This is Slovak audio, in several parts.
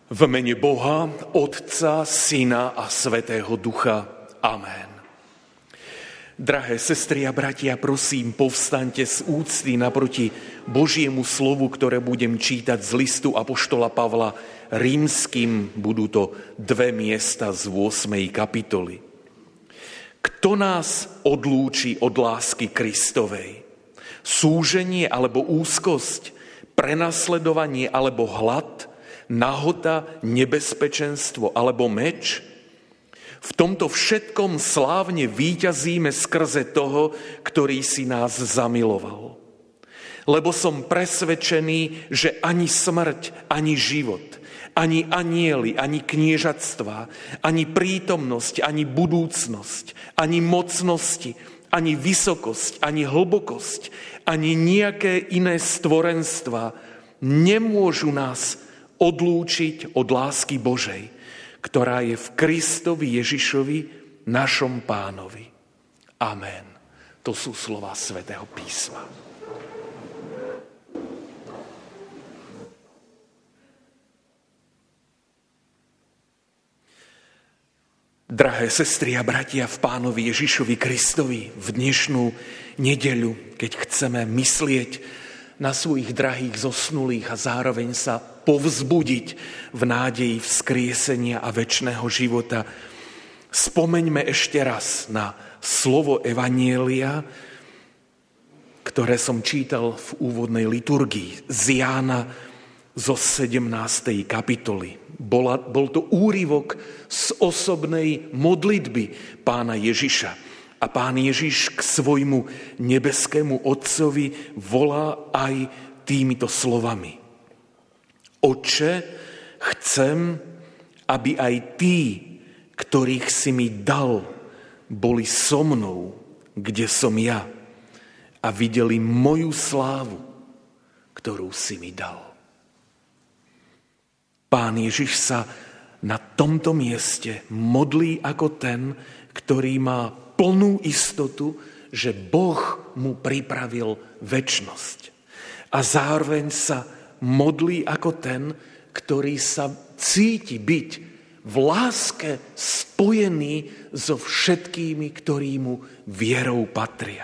V mene Boha, Otca, Syna a Svätého Ducha. Amen. Drahé sestry a bratia, prosím, povstaňte z úcty naproti Božiemu slovu, ktoré budem čítať z listu apoštola Pavla Rímskym. Budú to 2 miesta z 8. kapitoly. Kto nás odlúči od lásky Kristovej? Súženie alebo úzkosť, prenasledovanie alebo hlad, nahota, nebezpečenstvo alebo meč? V tomto všetkom slávne víťazíme skrze toho, ktorý si nás zamiloval. Lebo som presvedčený, že ani smrť, ani život, ani anjeli, ani kniežatstva, ani prítomnosť, ani budúcnosť, ani mocnosti, ani vysokosť, ani hlbokosť, ani nejaké iné stvorenstva nemôžu nás odlúčiť od lásky Božej, ktorá je v Kristovi Ježišovi, našom Pánovi. Amen. To sú slová Svätého písma. Drahé sestry a bratia v Pánovi Ježišovi Kristovi, v dnešnú nedeľu, keď chceme myslieť na svojich drahých zosnulých a zároveň sa povzbudiť v nádeji vzkriesenia a večného života, spomeňme ešte raz na slovo Evanjelia, ktoré som čítal v úvodnej liturgii z Jána zo 17. kapitoly. Bol to úryvok z osobnej modlitby Pána Ježiša. A Pán Ježiš k svojmu nebeskému Otcovi volá aj týmito slovami. Otče, chcem, aby aj tí, ktorých si mi dal, boli so mnou, kde som ja, a videli moju slávu, ktorú si mi dal. Pán Ježiš sa na tomto mieste modlí ako ten, ktorý má plnú istotu, že Boh mu pripravil večnosť. A zároveň sa modlí ako ten, ktorý sa cíti byť v láske spojený so všetkými, ktorí mu vierou patria.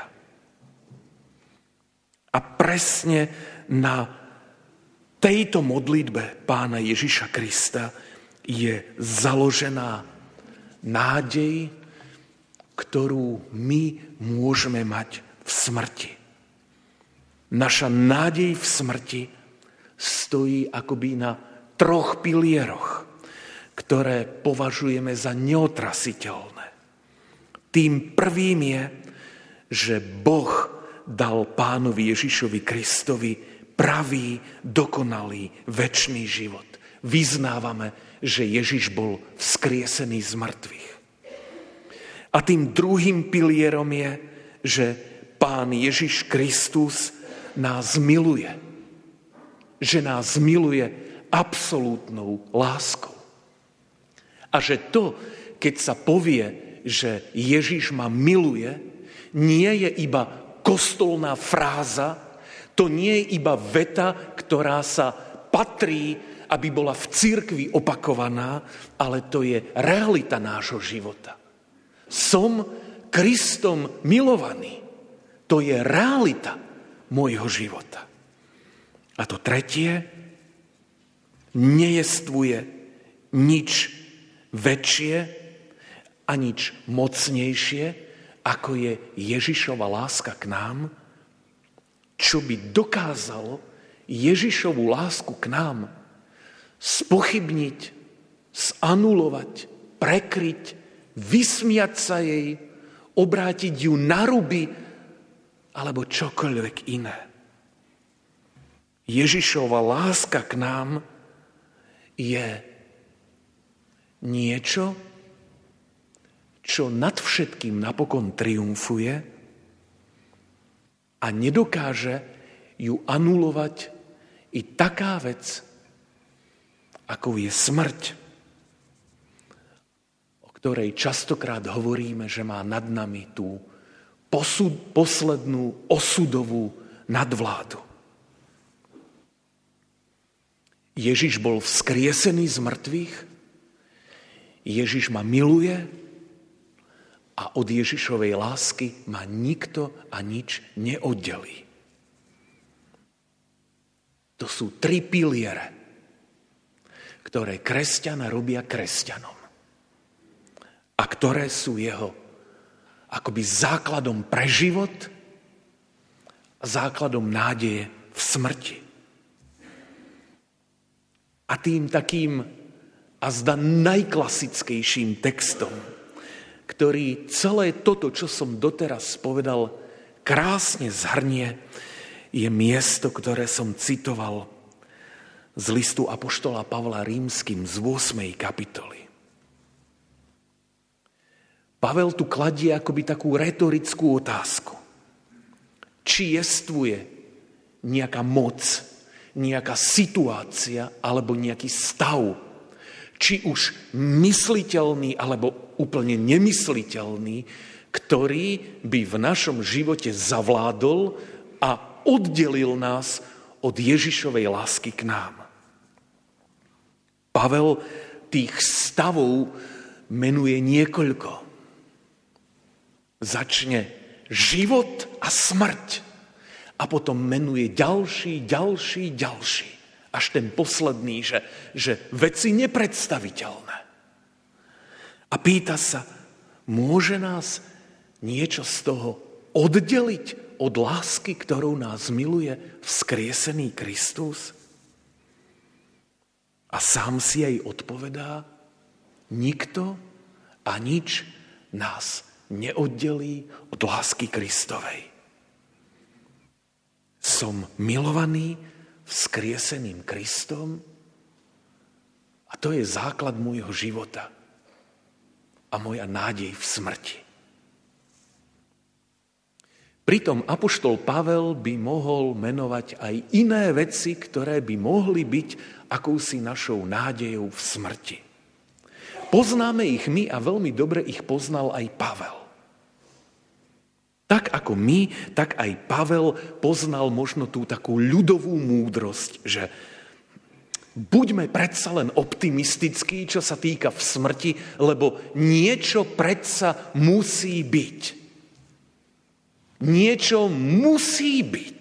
A presne na tejto modlitbe Pána Ježiša Krista je založená nádej, ktorú my môžeme mať v smrti. Naša nádej v smrti stojí akoby na 3 pilieroch, ktoré považujeme za neotrasiteľné. Tým prvým je, že Boh dal Pánovi Ježišovi Kristovi pravý, dokonalý, večný život. Vyznávame, že Ježiš bol vzkriesený z mŕtvych. A tým druhým pilierom je, že Pán Ježiš Kristus nás miluje. Že nás miluje absolútnou láskou. A že to, keď sa povie, že Ježiš ma miluje, nie je iba kostolná fráza, to nie je iba veta, ktorá sa patrí, aby bola v cirkvi opakovaná, ale to je realita nášho života. Som Kristom milovaný. To je realita môjho života. A to tretie, nejestvuje nič väčšie a nič mocnejšie, ako je Ježišova láska k nám, čo by dokázalo Ježišovu lásku k nám spochybniť, zanulovať, prekryť, vysmiať sa jej, obrátiť ju na ruby, alebo čokoľvek iné. Ježišova láska k nám je niečo, čo nad všetkým napokon triumfuje a nedokáže ju anulovať i taká vec, ako je smrť, ktorej častokrát hovoríme, že má nad nami tú poslednú osudovú nadvládu. Ježiš bol vzkriesený z mŕtvych, Ježiš ma miluje a od Ježišovej lásky ma nikto a nič neoddelí. To sú 3 piliere, ktoré kresťana robia kresťanom a ktoré sú jeho akoby základom pre život a základom nádeje v smrti. A tým takým azda najklasickejším textom, ktorý celé toto, čo som doteraz povedal, krásne zhrnie, je miesto, ktoré som citoval z listu apoštola Pavla Rímskym z 8. kapitoly. Pavel tu kladie akoby takú retorickú otázku. Či jestvuje nejaká moc, nejaká situácia alebo nejaký stav, či už mysliteľný alebo úplne nemysliteľný, ktorý by v našom živote zavládol a oddelil nás od Ježišovej lásky k nám. Pavel tých stavov menuje niekoľko. Začne život a smrť. A potom menuje ďalší. Až ten posledný, že veci nepredstaviteľné. A pýta sa, môže nás niečo z toho oddeliť od lásky, ktorou nás miluje vzkriesený Kristus? A sám si jej odpovedá, nikto a nič nás neoddelí od lásky Kristovej. Som milovaný vzkrieseným Kristom a to je základ môjho života a moja nádej v smrti. Pritom apoštol Pavel by mohol menovať aj iné veci, ktoré by mohli byť akousi našou nádejou v smrti. Poznáme ich my a veľmi dobre ich poznal aj Pavel. Tak ako my, tak aj Pavel poznal možno tú takú ľudovú múdrosť, že buďme predsa len optimistickí, čo sa týka v smrti, lebo niečo predsa musí byť. Niečo musí byť.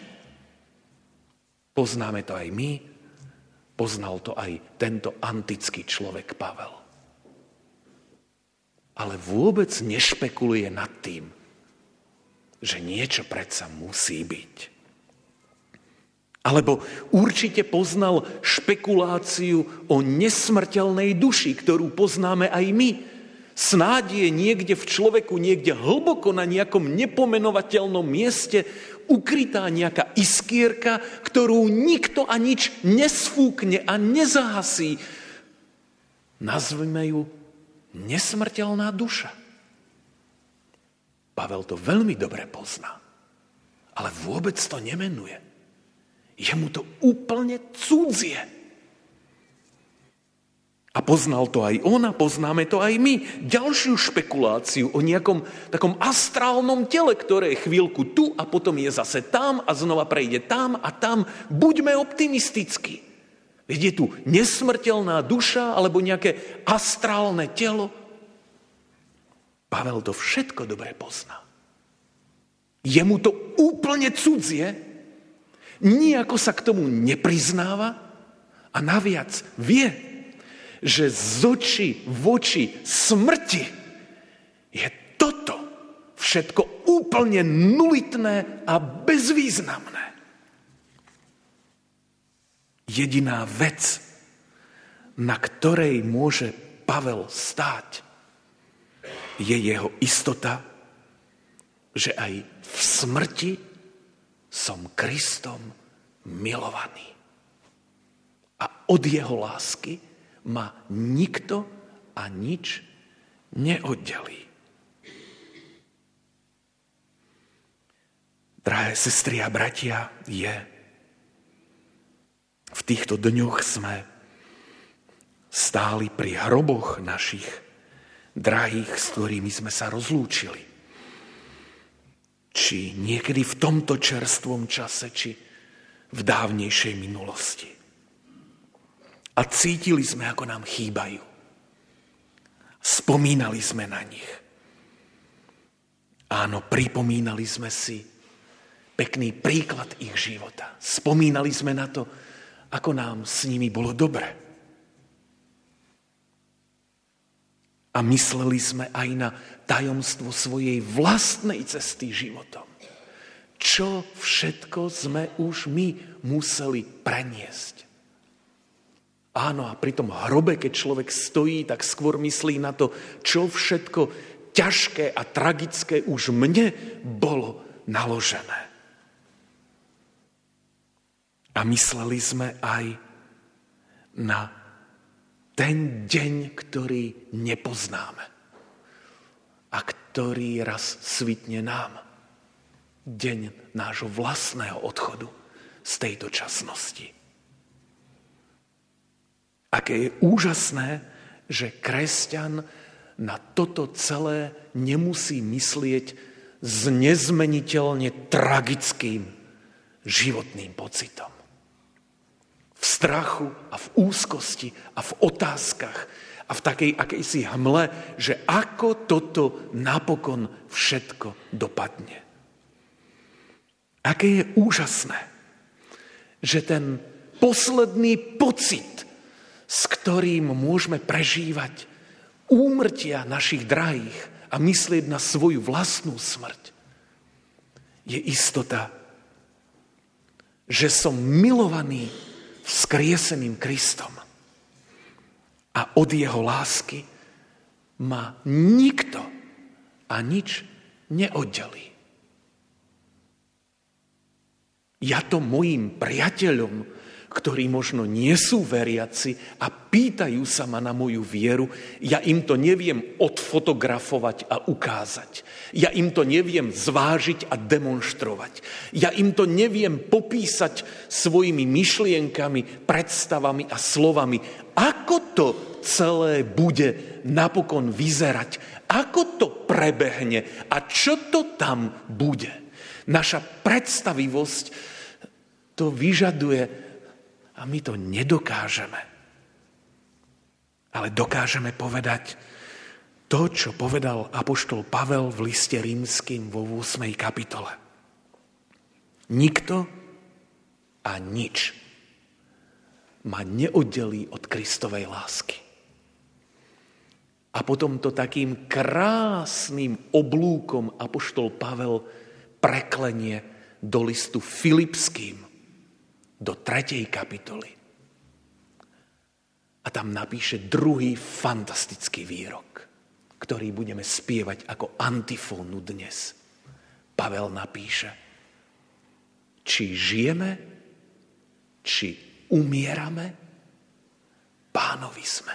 Poznáme to aj my, poznal to aj tento antický človek Pavel. Ale vôbec nešpekuluje nad tým, že niečo predsa musí byť. Alebo určite poznal špekuláciu o nesmrteľnej duši, ktorú poznáme aj my. Snáď je niekde v človeku, niekde hlboko na nejakom nepomenovateľnom mieste ukrytá nejaká iskierka, ktorú nikto a nič nesfúkne a nezahasí. Nazvime ju nesmrteľná duša. Pavel to veľmi dobre pozná, ale vôbec to nemenuje. Je mu to úplne cudzie. A poznal to aj on a poznáme to aj my. Ďalšiu špekuláciu o nejakom takom astrálnom tele, ktoré je chvíľku tu a potom je zase tam a znova prejde tam a tam. Buďme optimistickí. Veď je tu nesmrteľná duša alebo nejaké astrálne telo. Pavel to všetko dobre pozná. Je mu to úplne cudzie, nijako sa k tomu nepriznáva a naviac vie, že z očí v oči smrti je toto všetko úplne nulitné a bezvýznamné. Jediná vec, na ktorej môže Pavel stáť, je jeho istota, že aj v smrti som Kristom milovaný. A od jeho lásky ma nikto a nič neoddelí. Drahé sestry a bratia, v týchto dňoch sme stáli pri hroboch našich drahých, s ktorými sme sa rozlúčili. Či niekedy v tomto čerstvom čase, či v dávnejšej minulosti. A cítili sme, ako nám chýbajú. Spomínali sme na nich. Áno, pripomínali sme si pekný príklad ich života. Spomínali sme na to, ako nám s nimi bolo dobre. A mysleli sme aj na tajomstvo svojej vlastnej cesty životom. Čo všetko sme už my museli preniesť. Áno, a pri tom hrobe, keď človek stojí, tak skôr myslí na to, čo všetko ťažké a tragické už mne bolo naložené. A mysleli sme aj na ten deň, ktorý nepoznáme a ktorý raz svitne nám. Deň nášho vlastného odchodu z tejto časnosti. Aké je úžasné, že kresťan na toto celé nemusí myslieť s nezmeniteľne tragickým životným pocitom. V strachu a v úzkosti a v otázkach a v takej akejsi hmle, že ako toto napokon všetko dopadne. Aké je úžasné, že ten posledný pocit, s ktorým môžeme prežívať úmrtia našich drahých a myslieť na svoju vlastnú smrť, je istota, že som milovaný vzkrieseným Kristom a od jeho lásky ma nikto a nič neoddelí. Ja to mojim priateľom, ktorí možno nie sú veriaci a pýtajú sa ma na moju vieru, ja im to neviem odfotografovať a ukázať. Ja im to neviem zvážiť a demonštrovať. Ja im to neviem popísať svojimi myšlienkami, predstavami a slovami. Ako to celé bude napokon vyzerať? Ako to prebehne? A čo to tam bude? Naša predstavivosť to vyžaduje. A my to nedokážeme. Ale dokážeme povedať to, čo povedal apoštol Pavel v liste Rímskym vo 8. kapitole. Nikto a nič ma neoddelí od Kristovej lásky. A potom to takým krásnym oblúkom apoštol Pavel preklenie do listu Filipským, do 3. kapitoly. A tam napíše druhý fantastický výrok, ktorý budeme spievať ako antifónu dnes. Pavel napíše, či žijeme, či umierame, Pánovi sme.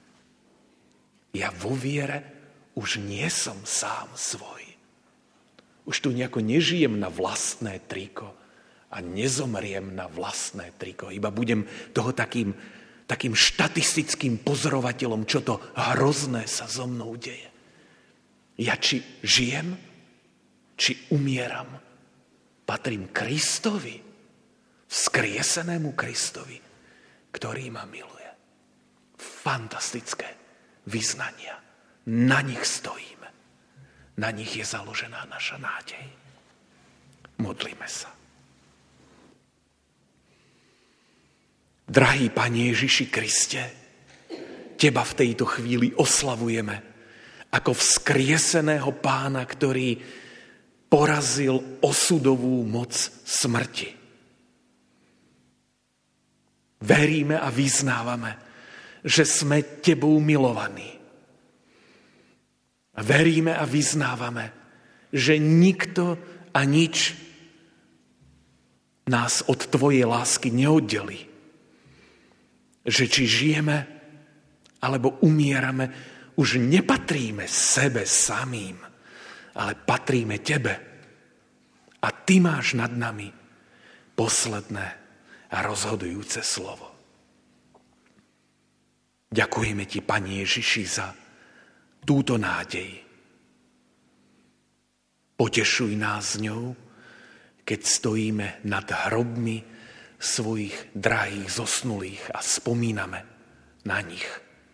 Ja vo viere už nie som sám svoj. Už tu nejako nežijem na vlastné triko, a nezomriem na vlastné triko. Iba budem toho takým štatistickým pozorovateľom, čo to hrozné sa so mnou deje. Ja či žijem, či umieram, patrím Kristovi, vzkriesenému Kristovi, ktorý ma miluje. Fantastické vyznania. Na nich stojíme. Na nich je založená naša nádej. Modlíme sa. Drahý Pane Ježiši Kriste, Teba v tejto chvíli oslavujeme ako vzkrieseného Pána, ktorý porazil osudovú moc smrti. Veríme a vyznávame, že sme Tebou milovaní. Veríme a vyznávame, že nikto a nič nás od Tvojej lásky neoddelí. Že či žijeme, alebo umierame, už nepatríme sebe samým, ale patríme Tebe. A Ty máš nad nami posledné a rozhodujúce slovo. Ďakujeme Ti, Pane Ježiši, za túto nádej. Potešuj nás ňou, keď stojíme nad hrobmi svojich drahých zosnulých a spomíname na nich.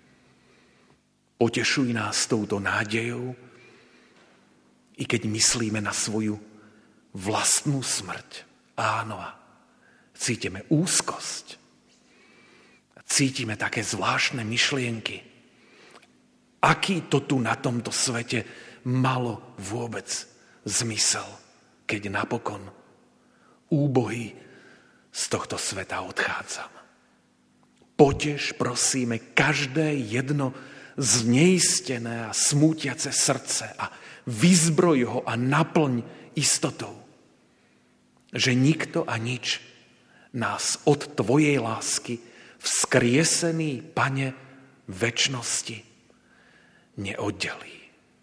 Potešuj nás touto nádejou, i keď myslíme na svoju vlastnú smrť. Áno, cítime úzkosť. Cítime také zvláštne myšlienky. Aký to tu na tomto svete malo vôbec zmysel, keď napokon úbohý z tohto sveta odchádzam. Poteš, prosíme, každé jedno zneistené a smútiace srdce a vyzbroj ho a naplň istotou, že nikto a nič nás od tvojej lásky, vzkriesený Pane večnosti, neoddelí.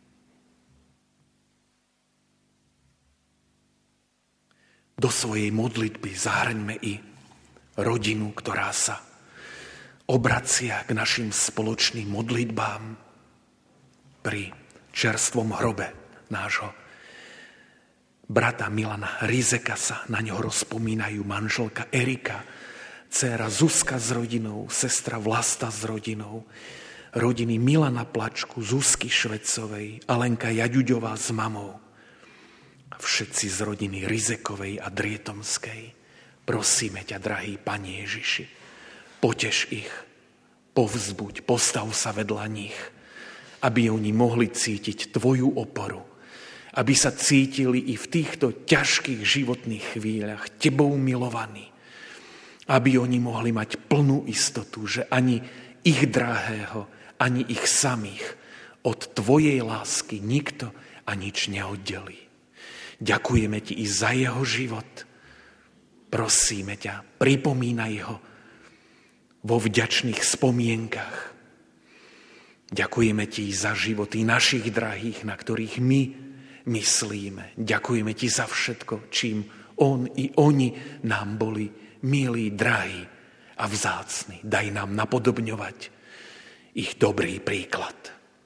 Do svojej modlitby zahrňme i rodinu, ktorá sa obracia k našim spoločným modlitbám pri čerstvom hrobe nášho brata Milana Rizeka. Sa na ňo rozpomínajú manželka Erika, dcéra Zuzka s rodinou, sestra Vlasta s rodinou, rodiny Milana Plačku, Zuzky Švecovej, Alenka Jaďuďová s mamou, a všetci z rodiny Rizekovej a Drietomskej. Prosíme ťa, drahý Pane Ježiši, poteš ich, povzbuď, postav sa vedľa nich, aby oni mohli cítiť tvoju oporu, aby sa cítili i v týchto ťažkých životných chvíľach tebou milovaní, aby oni mohli mať plnú istotu, že ani ich drahého, ani ich samých od tvojej lásky nikto a nič neoddelí. Ďakujeme ti i za jeho život. Prosíme ťa, pripomínaj ho vo vďačných spomienkach. Ďakujeme ti za životy našich drahých, na ktorých my myslíme. Ďakujeme ti za všetko, čím on i oni nám boli milí, drahí a vzácni. Daj nám napodobňovať ich dobrý príklad.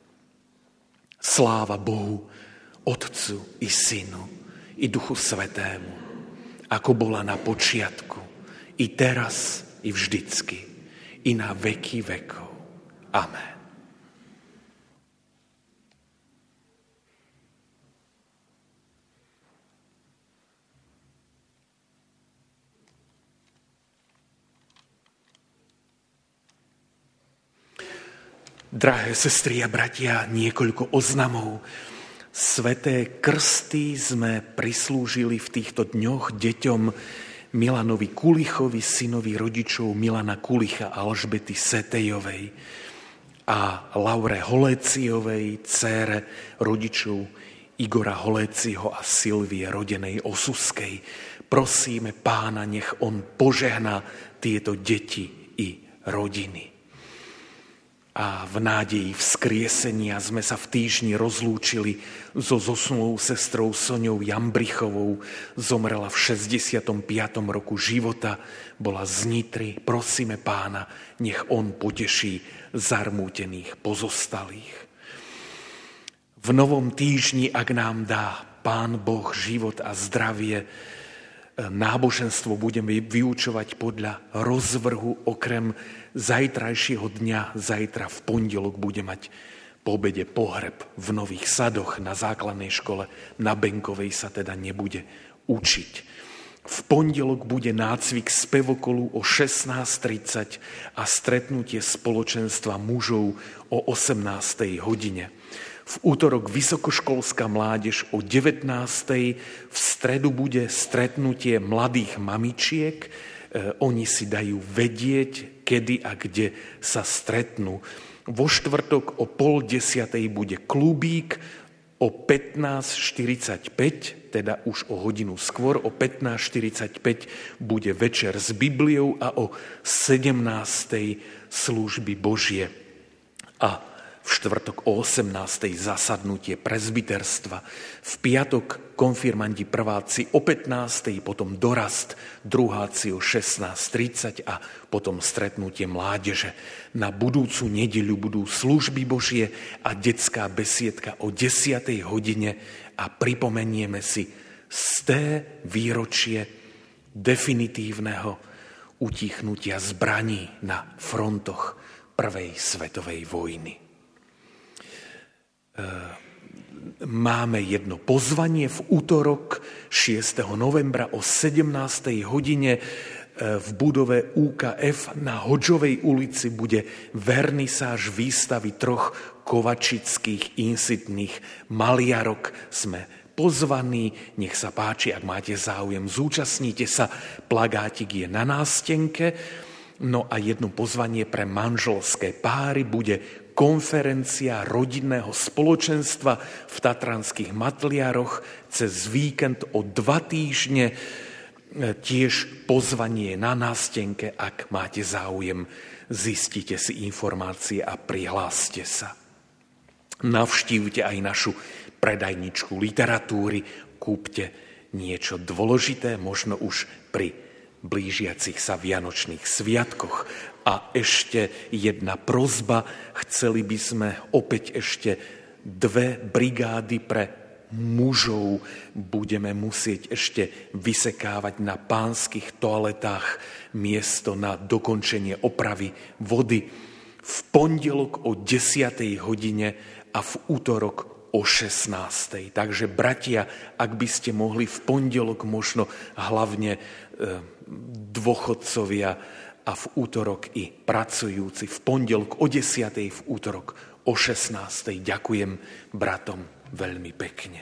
Sláva Bohu, Otcu i Synu, i Duchu Svätému, ako bola na počiatku, i teraz, i vždycky, i na veky vekov. Amen. Drahé sestry a bratia, niekoľko oznamov. Sveté krsty sme prislúžili v týchto dňoch deťom Milanovi Kulichovi, synovi rodičov Milana Kulicha a Alžbety Setejovej, a Laure Holéciovej, dcére rodičov Igora Holéciho a Silvie rodenej Osuskej. Prosíme Pána, nech on požehná tieto deti i rodiny. A v nádeji vzkriesenia sme sa v týždni rozlúčili so zosnulou sestrou Soňou Jambrichovou. Zomrela v 65. roku života, bola z Nitry. Prosíme Pána, nech on poteší zarmútených pozostalých. V novom týždni, ak nám dá Pán Boh život a zdravie, náboženstvo budeme vyučovať podľa rozvrhu. Okrem zajtrajšieho dňa, zajtra v pondelok bude mať po obede pohreb v Nových Sadoch na základnej škole. Na Benkovej sa teda nebude učiť. V pondelok bude nácvik spevokolu o 16:30 a stretnutie spoločenstva mužov o 18. hodine. V útorok vysokoškolská mládež o 19:00. V stredu bude stretnutie mladých mamičiek. Oni si dajú vedieť, kedy a kde sa stretnú. Vo štvrtok o 9:30 bude klubík, o 15:45, teda už o hodinu skôr, o 15:45 bude večer s Bibliou a o 17:00 služby Božie. A v štvrtok o 18:00 zasadnutie presbyterstva. V piatok konfirmandi prváci o 15:00, potom dorast druháci o 16:30 a potom stretnutie mládeže. Na budúcu nedeľu budú služby Božie a detská besiedka o 10:00 hodine a pripomenieme si 100. výročie definitívneho utichnutia zbraní na frontoch Prvej svetovej vojny. Máme jedno pozvanie v útorok 6. novembra o 17. hodine v budove UKF na Hodžovej ulici bude vernisáž výstavy 3 kovačických insitných maliarok. Sme pozvaní, nech sa páči, ak máte záujem, zúčastnite sa, plagátik je na nástenke. No a jedno pozvanie pre manželské páry bude konferencia rodinného spoločenstva v Tatranských Matliaroch cez víkend o 2 týždne. Tiež pozvanie na nástenke, ak máte záujem, zistite si informácie a prihláste sa. Navštívte aj našu predajničku literatúry, kúpte niečo dôležité, možno už pri blížiacich sa vianočných sviatkoch. A ešte jedna prosba, chceli by sme opäť ešte 2 brigády pre mužov. Budeme musieť ešte vysekávať na pánskych toaletách miesto na dokončenie opravy vody v pondelok o 10. hodine a v útorok o 16. Takže bratia, ak by ste mohli v pondelok, možno hlavne dôchodcovia a v útorok i pracujúci, v pondelok o 10. v útorok o 16. Ďakujem bratom veľmi pekne.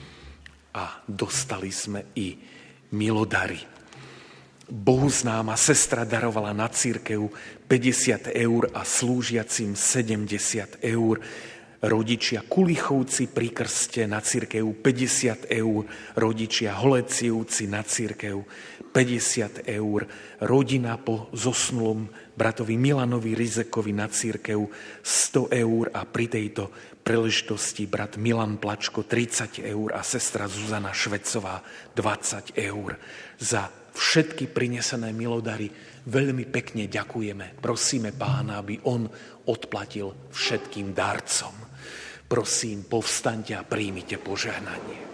A dostali sme i milodary. Bohuznáma sestra darovala na cirkev 50 eur a slúžiacim 70 eur. Rodičia Kulichovci pri krste na cirkev 50 eur, rodičia Holecievci na cirkev 50 eur, rodina po zosnulom bratovi Milanovi Rizekovi na cirkev 100 eur a pri tejto príležitosti brat Milan Plačko 30 eur a sestra Zuzana Švecová 20 eur. Za všetky prinesené milodary veľmi pekne ďakujeme. Prosíme Pána, aby on odplatil všetkým darcom. Prosím, povstaňte a príjmite požehnanie.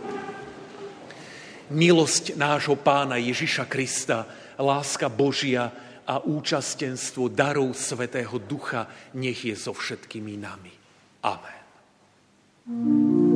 Milosť nášho Pána Ježiša Krista, láska Božia a účastenstvo darov Svätého Ducha nech je so všetkými nami. Amen.